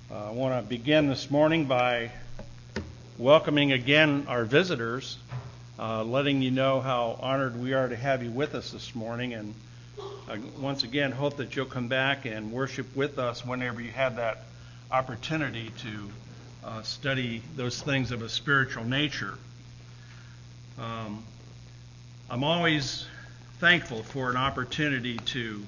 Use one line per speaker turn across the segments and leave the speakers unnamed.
I want to begin this morning by welcoming again our visitors, letting you know how honored we are to have you with us this morning, and once again hope that you'll come back and worship with us whenever you have that opportunity to study those things of a spiritual nature. I'm always thankful for an opportunity to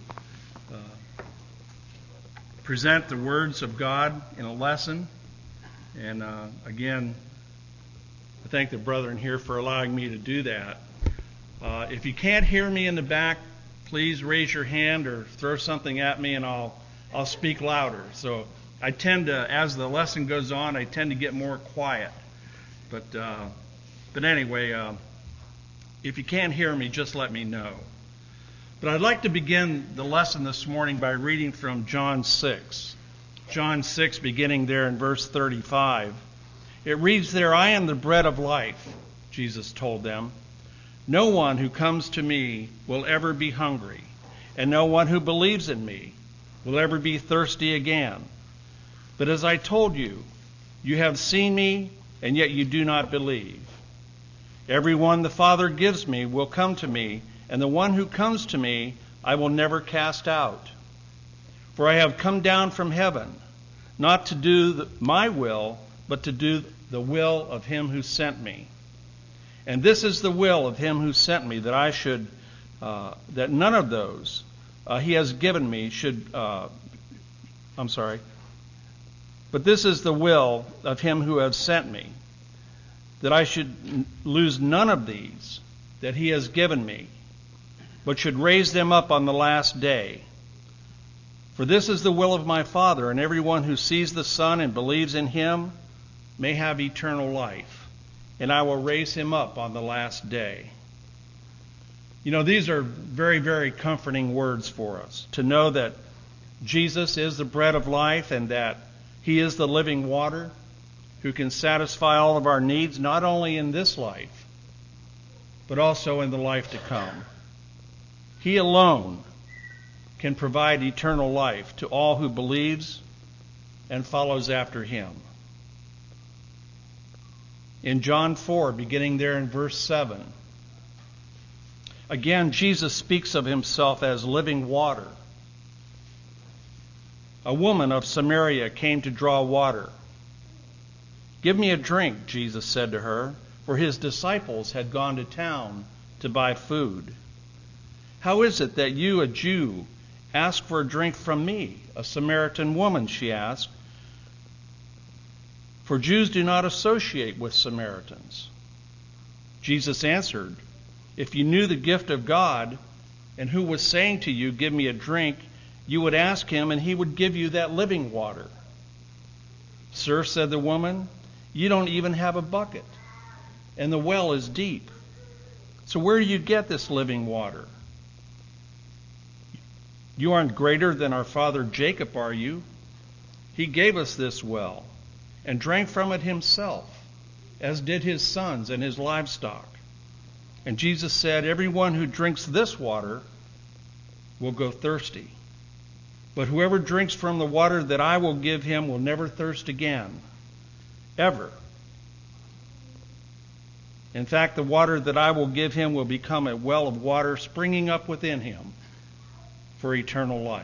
present the words of God in a lesson. And again, I thank the brethren here for allowing me to do that. If you can't hear me in the back, please raise your hand or throw something at me and I'll speak louder. So I tend to, as the lesson goes on, I tend to get more quiet. But anyway, if you can't hear me, just let me know. But I'd like to begin the lesson this morning by reading from John 6. John 6, beginning there in verse 35. It reads there, "I am the bread of life," Jesus told them. "No one who comes to me will ever be hungry, and no one who believes in me will ever be thirsty again. But as I told you, you have seen me, and yet you do not believe. Everyone the Father gives me will come to me, and the one who comes to me I will never cast out. For I have come down from heaven, not to do my will, but to do the will of him who sent me. And this is the will of him who sent me, that I should, that none of those he has given me should, but this is the will of him who has sent me, that I should lose none of these that he has given me, but should raise them up on the last day. For this is the will of my Father, and everyone who sees the Son and believes in him may have eternal life, and I will raise him up on the last day." You know, these are very, very comforting words for us, to know that Jesus is the bread of life and that he is the living water who can satisfy all of our needs, not only in this life, but also in the life to come. He alone can provide eternal life to all who believes and follows after him. In John 4, beginning there in verse 7, again, Jesus speaks of himself as living water. A woman of Samaria came to draw water. "Give me a drink," Jesus said to her, for his disciples had gone to town to buy food. "How is it that you, a Jew, ask for a drink from me, a Samaritan woman?" she asked. "For Jews do not associate with Samaritans." Jesus answered, "If you knew the gift of God and who was saying to you, 'Give me a drink,' you would ask him and he would give you that living water." "Sir," said the woman, "you don't even have a bucket, and the well is deep. So where do you get this living water? You aren't greater than our father Jacob, are you? He gave us this well and drank from it himself, as did his sons and his livestock." And Jesus said, "Everyone who drinks this water will go thirsty. But whoever drinks from the water that I will give him will never thirst again, ever. In fact, the water that I will give him will become a well of water springing up within him for eternal life."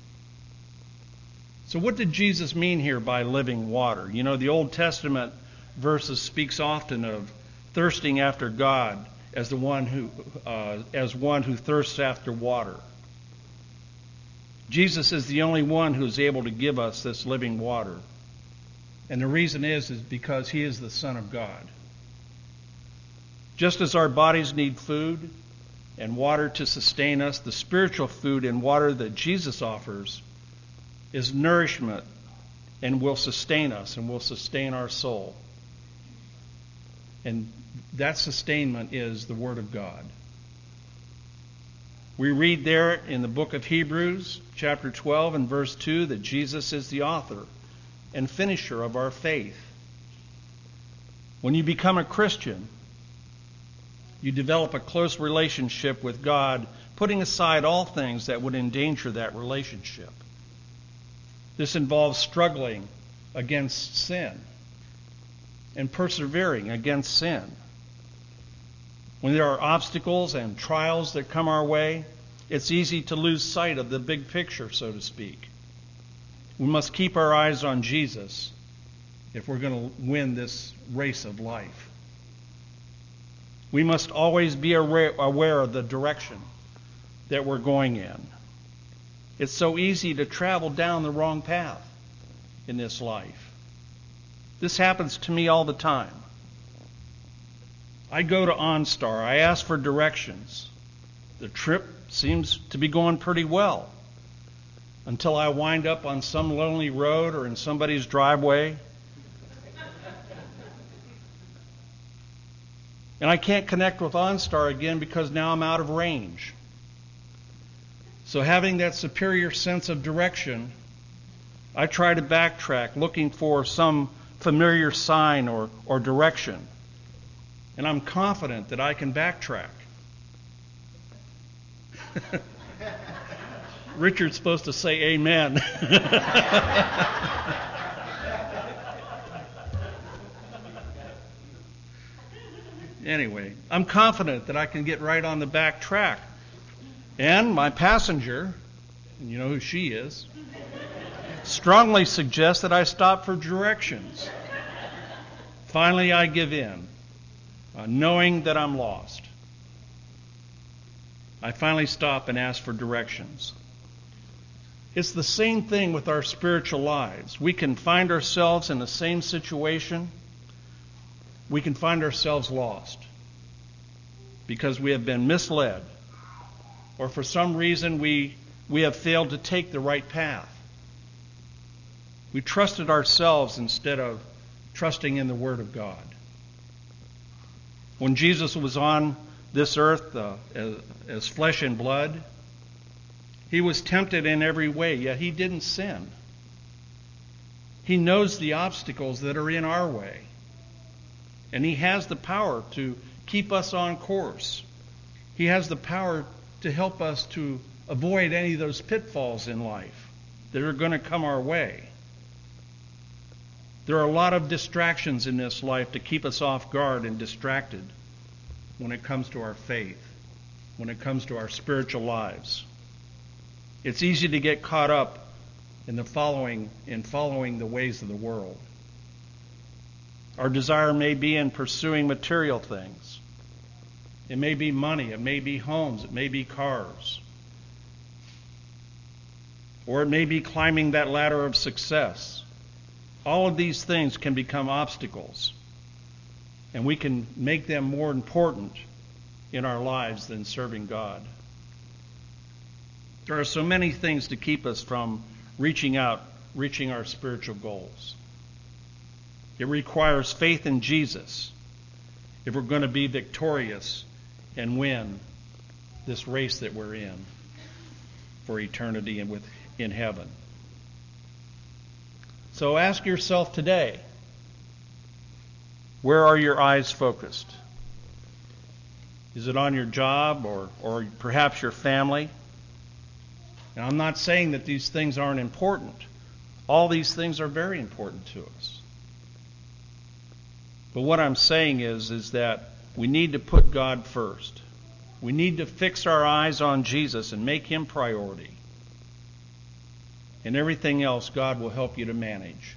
So what did Jesus mean here by living water? You know, the Old Testament verses speaks often of thirsting after God as one who thirsts after water. Jesus is the only one who is able to give us this living water. And the reason is because he is the Son of God. Just as our bodies need food and water to sustain us, the spiritual food and water that Jesus offers is nourishment and will sustain us and will sustain our soul. And that sustainment is the Word of God. We read there in the book of Hebrews, chapter 12 and verse 2, that Jesus is the author and finisher of our faith. When you become a Christian, you develop a close relationship with God, putting aside all things that would endanger that relationship. This involves struggling against sin and persevering against sin. When there are obstacles and trials that come our way, it's easy to lose sight of the big picture, so to speak. We must keep our eyes on Jesus if we're going to win this race of life. We must always be aware of the direction that we're going in. It's so easy to travel down the wrong path in this life. This happens to me all the time. I go to OnStar. I ask for directions. The trip seems to be going pretty well until I wind up on some lonely road or in somebody's driveway. And I can't connect with OnStar again because now I'm out of range. So having that superior sense of direction, I try to backtrack looking for some familiar sign or direction. And I'm confident that I can backtrack. Richard's supposed to say amen. Anyway, I'm confident that I can get right on the back track. And my passenger, and you know who she is, strongly suggests that I stop for directions. Finally, I give in, knowing that I'm lost. I finally stop and ask for directions. It's the same thing with our spiritual lives. We can find ourselves in the same situation. We can find ourselves lost because we have been misled, or for some reason we have failed to take the right path. We trusted ourselves instead of trusting in the Word of God. When Jesus was on this earth as flesh and blood, he was tempted in every way, yet he didn't sin. He knows the obstacles that are in our way. And he has the power to keep us on course. He has the power to help us to avoid any of those pitfalls in life that are going to come our way. There are a lot of distractions in this life to keep us off guard and distracted when it comes to our faith, when it comes to our spiritual lives. It's easy to get caught up in following the ways of the world. Our desire may be in pursuing material things. It may be money, it may be homes, it may be cars. Or it may be climbing that ladder of success. All of these things can become obstacles, and we can make them more important in our lives than serving God. There are so many things to keep us from reaching our spiritual goals. It requires faith in Jesus if we're going to be victorious and win this race that we're in for eternity and in heaven. So ask yourself today, where are your eyes focused? Is it on your job or perhaps your family? And I'm not saying that these things aren't important. All these things are very important to us. But what I'm saying is that we need to put God first. We need to fix our eyes on Jesus and make him priority. And everything else God will help you to manage.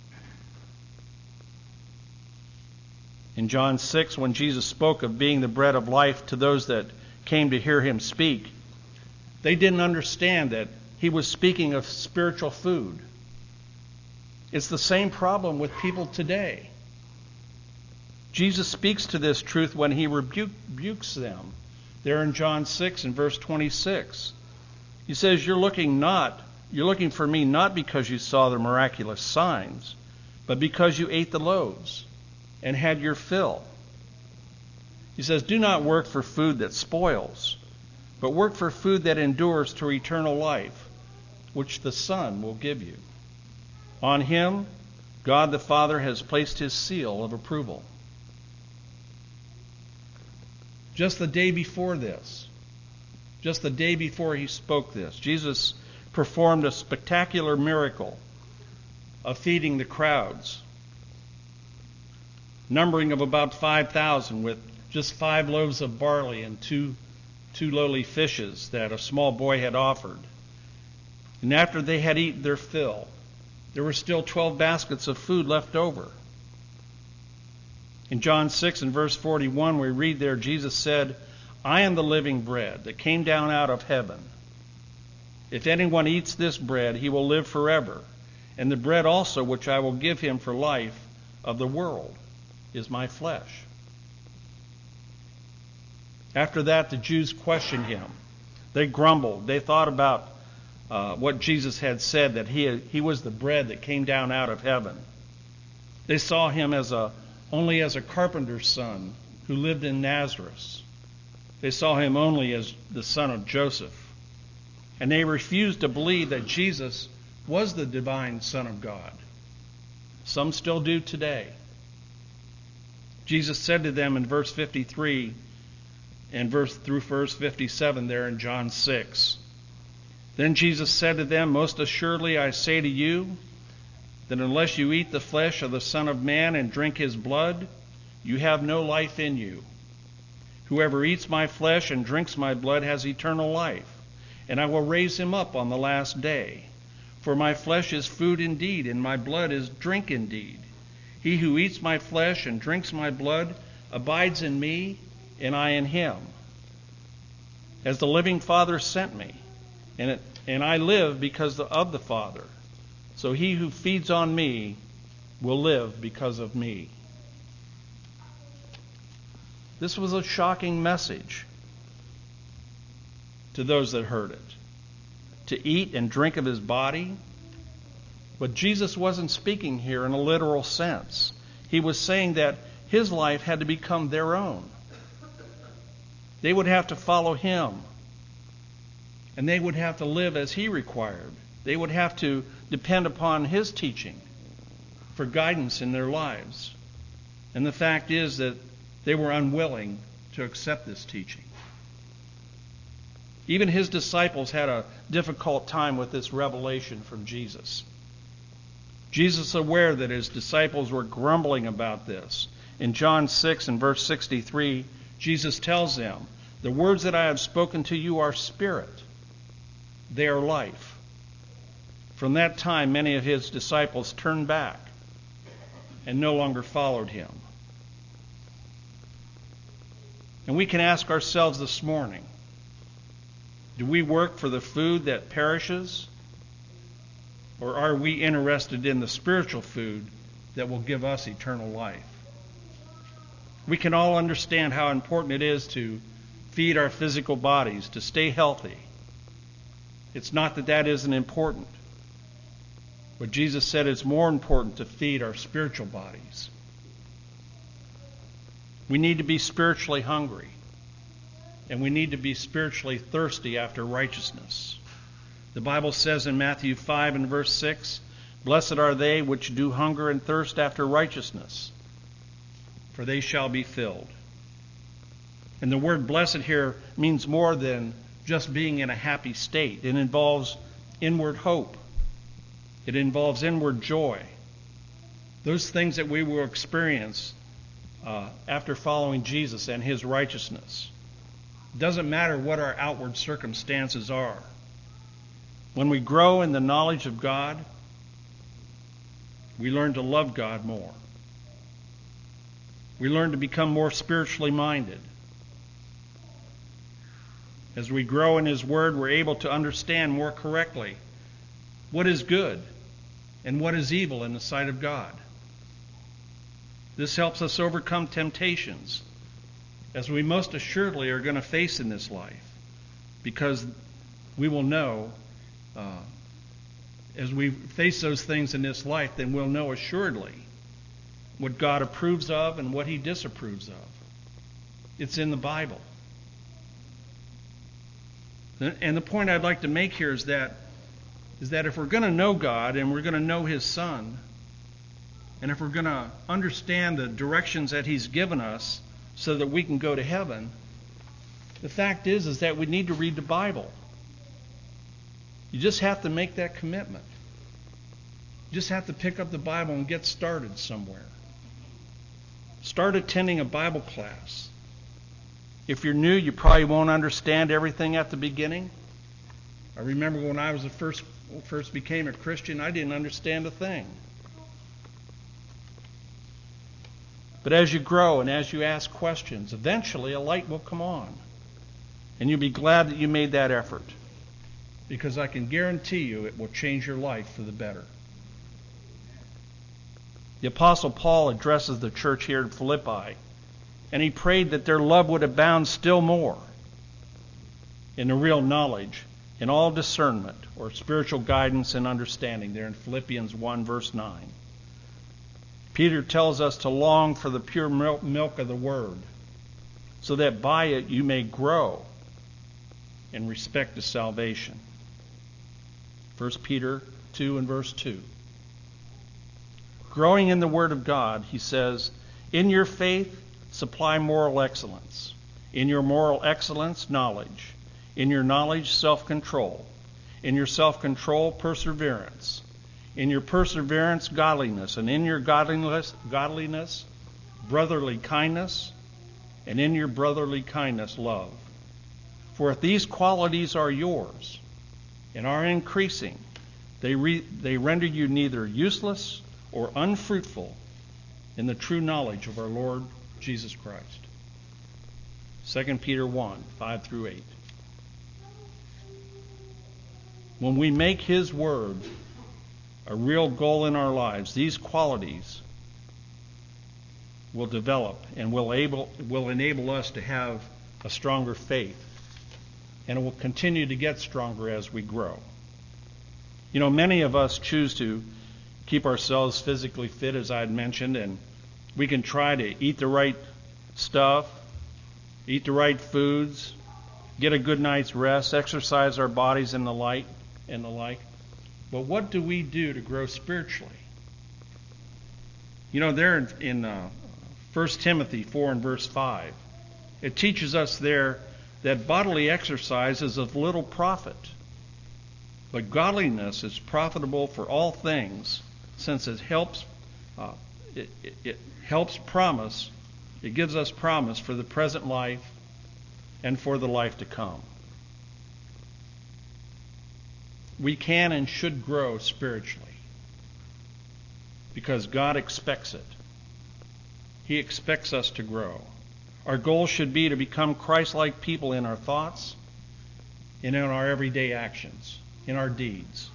In John 6, when Jesus spoke of being the bread of life to those that came to hear him speak, they didn't understand that he was speaking of spiritual food. It's the same problem with people today. Jesus speaks to this truth when he rebukes them. There in John 6 and verse 26. He says, You're looking for me not because you saw the miraculous signs, but because you ate the loaves and had your fill. He says, Do not work for food that spoils, but work for food that endures to eternal life, which the Son will give you. On him, God the Father has placed his seal of approval. Just the day before this, just the day before he spoke this, Jesus performed a spectacular miracle of feeding the crowds, numbering of about 5,000 with just 5 loaves of barley and two lowly fishes that a small boy had offered. And after they had eaten their fill, there were still 12 baskets of food left over. In John 6 and verse 41, we read there, Jesus said, I am the living bread that came down out of heaven. If anyone eats this bread, he will live forever. And the bread also which I will give him for life of the world is my flesh. After that, the Jews questioned him. They grumbled. They thought about what Jesus had said, that he was the bread that came down out of heaven. They saw him only as a carpenter's son who lived in Nazareth. They saw him only as the son of Joseph. And they refused to believe that Jesus was the divine Son of God. Some still do today. Jesus said to them in verse 53 and through verse 57 there in John 6, Then Jesus said to them, Most assuredly I say to you, that unless you eat the flesh of the Son of Man and drink his blood, you have no life in you. Whoever eats my flesh and drinks my blood has eternal life, and I will raise him up on the last day. For my flesh is food indeed, and my blood is drink indeed. He who eats my flesh and drinks my blood abides in me, and I in him. As the living Father sent me, and I live because of the Father. So he who feeds on me will live because of me. This was a shocking message to those that heard it. To eat and drink of his body. But Jesus wasn't speaking here in a literal sense. He was saying that his life had to become their own. They would have to follow him. And they would have to live as he required. They would have to depend upon his teaching for guidance in their lives. And the fact is that they were unwilling to accept this teaching. Even his disciples had a difficult time with this revelation from Jesus. Jesus, aware that his disciples were grumbling about this, in John 6 and verse 63, Jesus tells them, The words that I have spoken to you are spirit. They are life. From that time, many of his disciples turned back and no longer followed him. And we can ask ourselves this morning, do we work for the food that perishes? Or are we interested in the spiritual food that will give us eternal life? We can all understand how important it is to feed our physical bodies, to stay healthy. It's not that that isn't important. But Jesus said it's more important to feed our spiritual bodies. We need to be spiritually hungry. And we need to be spiritually thirsty after righteousness. The Bible says in Matthew 5 and verse 6, Blessed are they which do hunger and thirst after righteousness, for they shall be filled. And the word blessed here means more than just being in a happy state. It involves inward hope. It involves inward joy. Those things that we will experience after following Jesus and his righteousness. It doesn't matter what our outward circumstances are. When we grow in the knowledge of God, we learn to love God more. We learn to become more spiritually minded. As we grow in his word, we're able to understand more correctly what is good and what is evil in the sight of God. This helps us overcome temptations, as we most assuredly are going to face in this life, because we will know, as we face those things in this life, then we'll know assuredly what God approves of and what he disapproves of. It's in the Bible. And the point I'd like to make here is that if we're going to know God and we're going to know his Son, and if we're going to understand the directions that he's given us so that we can go to heaven, the fact is that we need to read the Bible. You just have to make that commitment. You just have to pick up the Bible and get started somewhere. Start attending a Bible class. If you're new, you probably won't understand everything at the beginning. I remember when I was first became a Christian, I didn't understand a thing. But as you grow and as you ask questions, eventually a light will come on. And you'll be glad that you made that effort. Because I can guarantee you it will change your life for the better. The Apostle Paul addresses the church here in Philippi, and he prayed that their love would abound still more in the real knowledge, in all discernment, or spiritual guidance and understanding, there in Philippians 1, verse 9. Peter tells us to long for the pure milk of the Word, so that by it you may grow in respect to salvation. 1 Peter 2 and verse 2. Growing in the Word of God, he says, in your faith, supply moral excellence. In your moral excellence, knowledge. In your knowledge, self-control. In your self-control, perseverance. In your perseverance, godliness. And in your godliness, brotherly kindness. And in your brotherly kindness, love. For if these qualities are yours and are increasing, they render you neither useless or unfruitful in the true knowledge of our Lord Jesus Christ. 2 Peter 1, 5 through 8. When we make His Word a real goal in our lives, these qualities will develop and will enable us to have a stronger faith. And it will continue to get stronger as we grow. You know, many of us choose to keep ourselves physically fit, as I had mentioned, and we can try to eat the right stuff, eat the right foods, get a good night's rest, exercise our bodies and the like. But what do we do to grow spiritually? You know, there in 1 Timothy 4 and verse 5, it teaches us there that bodily exercise is of little profit, but godliness is profitable for all things, since it helps. It helps promise. It gives us promise for the present life and for the life to come. We can and should grow spiritually because God expects it. He expects us to grow. Our goal should be to become Christ-like people in our thoughts and in our everyday actions, in our deeds.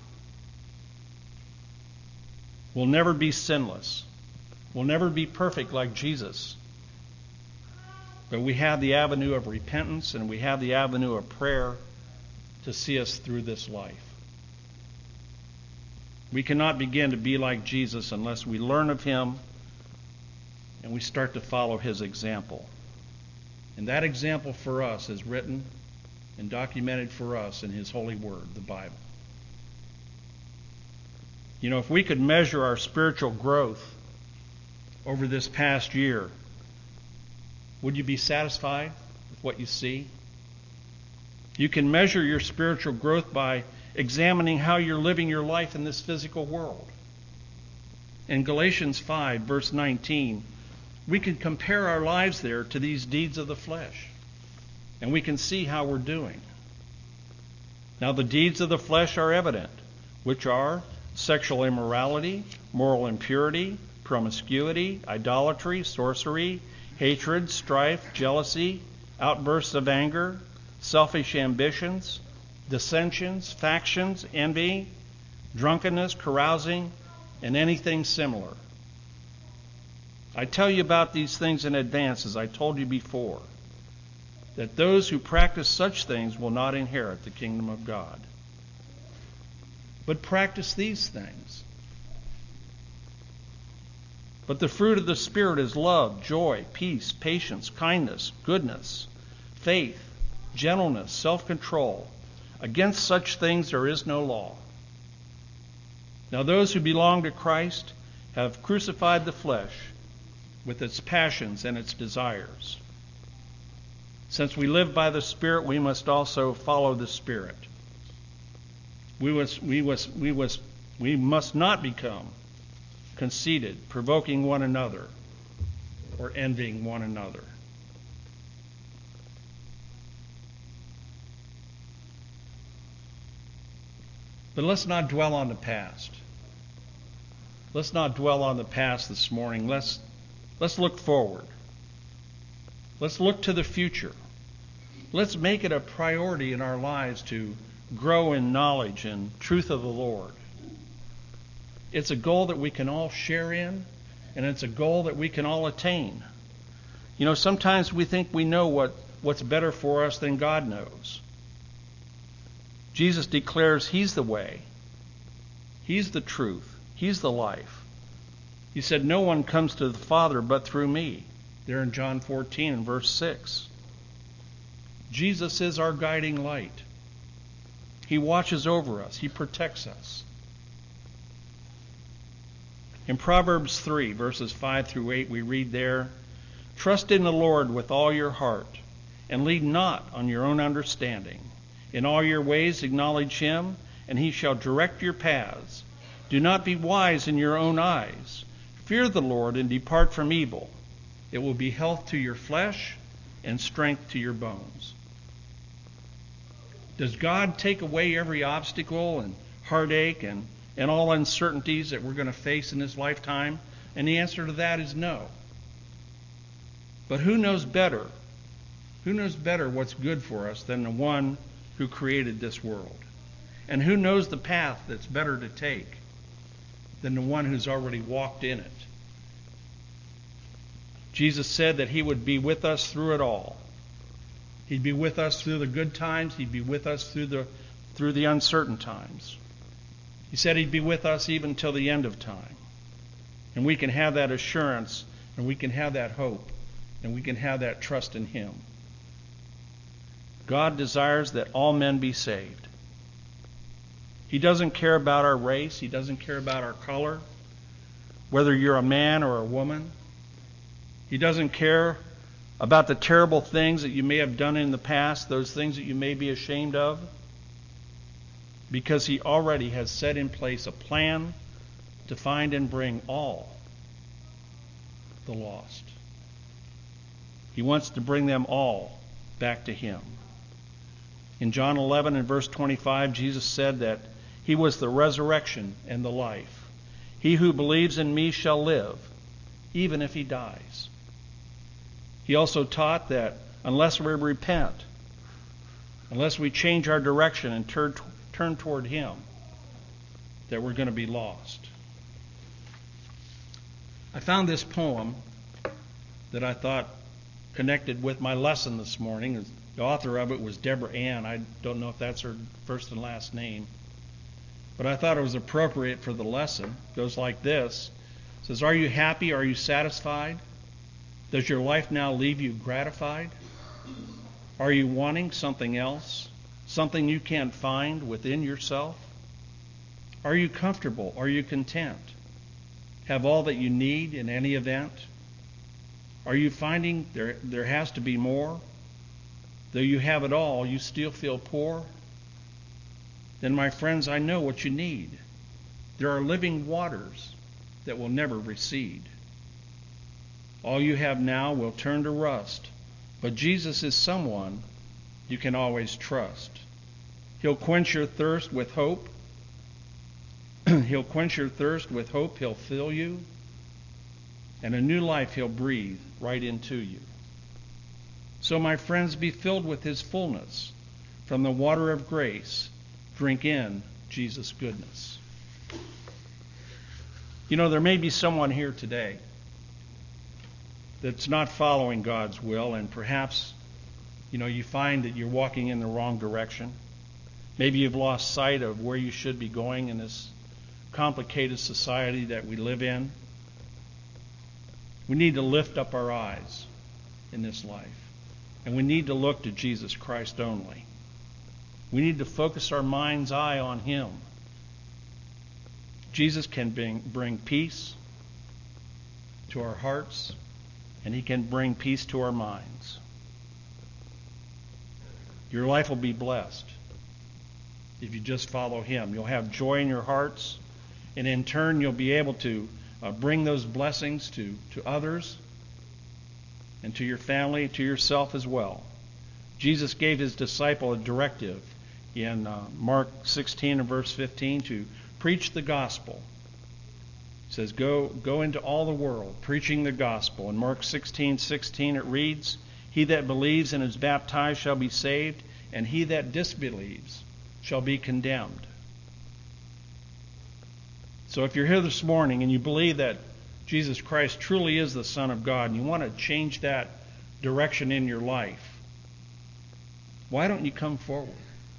We'll never be sinless. We'll never be perfect like Jesus. But we have the avenue of repentance and we have the avenue of prayer to see us through this life. We cannot begin to be like Jesus unless we learn of Him and we start to follow His example. And that example for us is written and documented for us in His holy word, the Bible. You know, if we could measure our spiritual growth over this past year, would you be satisfied with what you see? You can measure your spiritual growth by examining how you're living your life in this physical world. In Galatians 5, verse 19, we can compare our lives there to these deeds of the flesh, and we can see how we're doing. Now, the deeds of the flesh are evident, which are sexual immorality, moral impurity, promiscuity, idolatry, sorcery, hatred, strife, jealousy, outbursts of anger, selfish ambitions, dissensions, factions, envy, drunkenness, carousing, and anything similar. I tell you about these things in advance, as I told you before, that those who practice such things will not inherit the kingdom of God. But practice these things. But the fruit of the Spirit is love, joy, peace, patience, kindness, goodness, faith, gentleness, self-control. Against such things there is no law. Now those who belong to Christ have crucified the flesh with its passions and its desires. Since we live by the Spirit, we must also follow the Spirit. We must We must not become conceited, provoking one another, or envying one another. But let's not dwell on the past. Let's not dwell on the past this morning. Let's look forward. Let's look to the future. Let's make it a priority in our lives to grow in knowledge and truth of the Lord. It's a goal that we can all share in, and it's a goal that we can all attain. You know, sometimes we think we know what's better for us than God knows. Jesus declares He's the way. He's the truth. He's the life. He said, no one comes to the Father but through me. There in John 14 and verse 6. Jesus is our guiding light. He watches over us. He protects us. In Proverbs 3, verses 5 through 8, we read there, trust in the Lord with all your heart, and lean not on your own understanding. In all your ways acknowledge Him, and He shall direct your paths. Do not be wise in your own eyes. Fear the Lord and depart from evil. It will be health to your flesh and strength to your bones. Does God take away every obstacle and heartache and all uncertainties that we're going to face in this lifetime? And the answer to that is no. But who knows better? Who knows better what's good for us than the one who created this world? And who knows the path that's better to take than the one who's already walked in it? Jesus said that He would be with us through it all. He'd be with us through the good times. He'd be with us through the uncertain times. He said He'd be with us even till the end of time. And we can have that assurance, and we can have that hope, and we can have that trust in Him. God desires that all men be saved. He doesn't care about our race. He doesn't care about our color, whether you're a man or a woman. He doesn't care about the terrible things that you may have done in the past, those things that you may be ashamed of, because He already has set in place a plan to find and bring all the lost. He wants to bring them all back to Him. In John 11 and verse 25, Jesus said that He was the resurrection and the life. He who believes in me shall live, even if he dies. He also taught that unless we repent, unless we change our direction and turn toward Him, that we're going to be lost. I found this poem that I thought connected with my lesson this morning. The author of it was Deborah Ann. I don't know if that's her first and last name. But I thought it was appropriate for the lesson. It goes like this. It says, are you happy? Are you satisfied? Does your life now leave you gratified? Are you wanting something else? Something you can't find within yourself? Are you comfortable? Are you content? Have all that you need in any event? Are you finding there has to be more? Though you have it all, you still feel poor? Then, my friends, I know what you need. There are living waters that will never recede. All you have now will turn to rust, but Jesus is someone you can always trust. He'll quench your thirst with hope. He'll quench your thirst with hope. He'll fill you. And a new life He'll breathe right into you. So, my friends, be filled with His fullness. From the water of grace, drink in Jesus' goodness. You know, there may be someone here today that's not following God's will, and perhaps, you find that you're walking in the wrong direction. Maybe you've lost sight of where you should be going in this complicated society that we live in. We need to lift up our eyes in this life, and we need to look to Jesus Christ only. We need to focus our mind's eye on Him. Jesus can bring peace to our hearts, and He can bring peace to our minds. Your life will be blessed if you just follow Him. You'll have joy in your hearts. And in turn, you'll be able to bring those blessings to others and to your family, to yourself as well. Jesus gave his disciple a directive in Mark 16 and verse 15 to preach the gospel. He says, go into all the world, preaching the gospel. In Mark 16:16 it reads, "He that believes and is baptized shall be saved, and he that disbelieves shall be condemned." So if you're here this morning and you believe that Jesus Christ truly is the Son of God, and you want to change that direction in your life, why don't you come forward?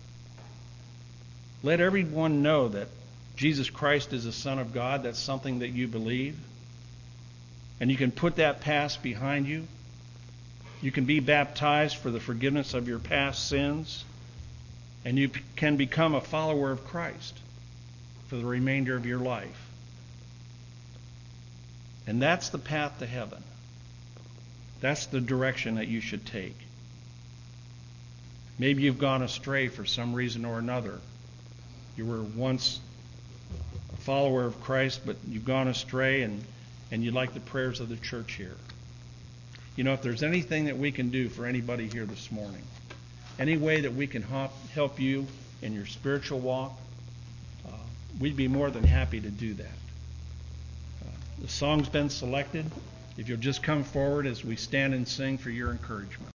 Let everyone know that Jesus Christ is the Son of God. That's something that you believe. And you can put that past behind you. You can be baptized for the forgiveness of your past sins. And you can become a follower of Christ for the remainder of your life. And that's the path to heaven. That's the direction that you should take. Maybe you've gone astray for some reason or another. You were once a follower of Christ, but you've gone astray, and you'd like the prayers of the church here. You know, if there's anything that we can do for anybody here this morning, any way that we can help you in your spiritual walk, we'd be more than happy to do that. The song's been selected. If you'll just come forward as we stand and sing for your encouragement.